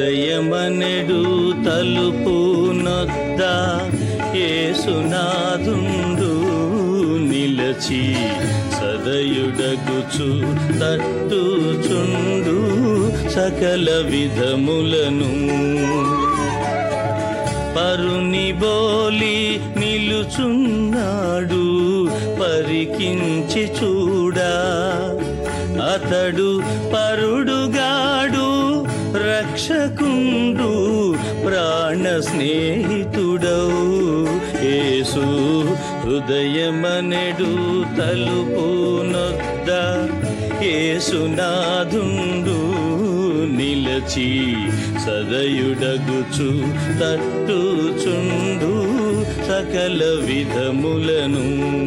హృదయమనెడు తలుపు నొద్ద యేసునాథుండు నిలచి సదయుడగుచు తట్టుచుండు సకల విధములను. పరుని బోలి నిలుచున్నాడు పరికించి చూడా, అతడు పరుడుగాడు రక్షకుండు ప్రాణ స్నేహితుడవు. యేసు హృదయమనెడు తలుపు నొద్ద యేసునాథుండు నిలచి సదయుడగుచు తట్టుచుండు సకల విధములను.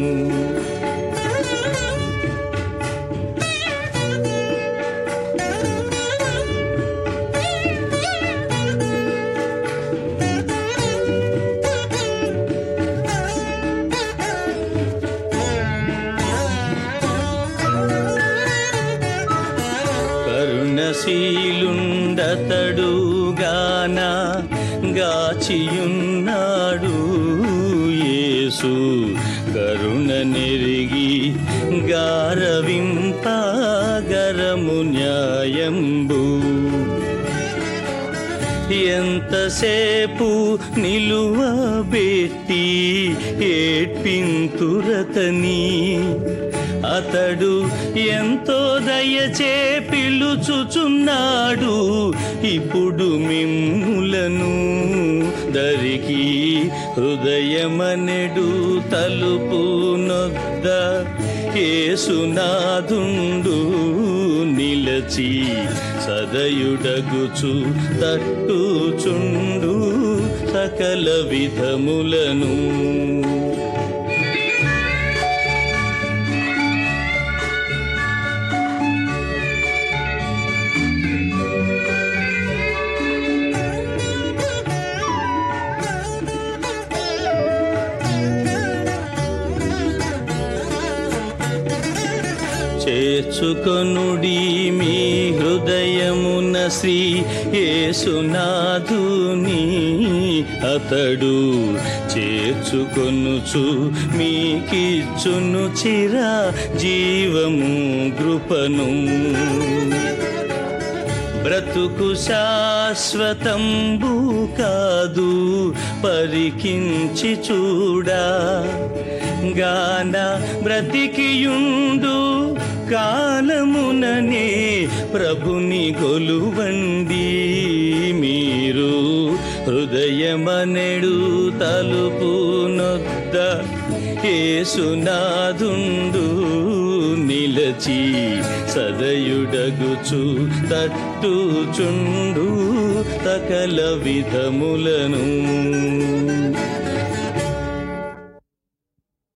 కరుణశీలుండతడు గాన గాచియున్నాడు యేసు కరుణ నెరిగి గారవింపగరము న్యాయంబు. ఎంతసేపు నిలువబెట్టి ఏడ్పింతురతని, అతడు ఎంతో దయచే పిలుచుచున్నాడు ఇప్పుడు మిమ్ములను దరికి. హృదయమనెడు తలుపు నొద్ద యేసునాథుండు నిలచి సదయుడగుచు తట్టుచుండు సకల విధములను. చేర్చుకొనుడి మీ హృదయమున శ్రీ యేసునాథుని, అతడు చేర్చుకొనుచు మీకిచ్చును చిర జీవము కృపను. బ్రతుకు శాశ్వతంబు కాదు పరికించి చూడా, గాన బ్రతికియుండు కాలముననే ప్రభుని కొలువండి. మీరు హృదయమనెడు తలుపు నొద్ద యేసునాథుండు నిలచి సదయుడగుచు తట్టుచుండు సకల విధములను.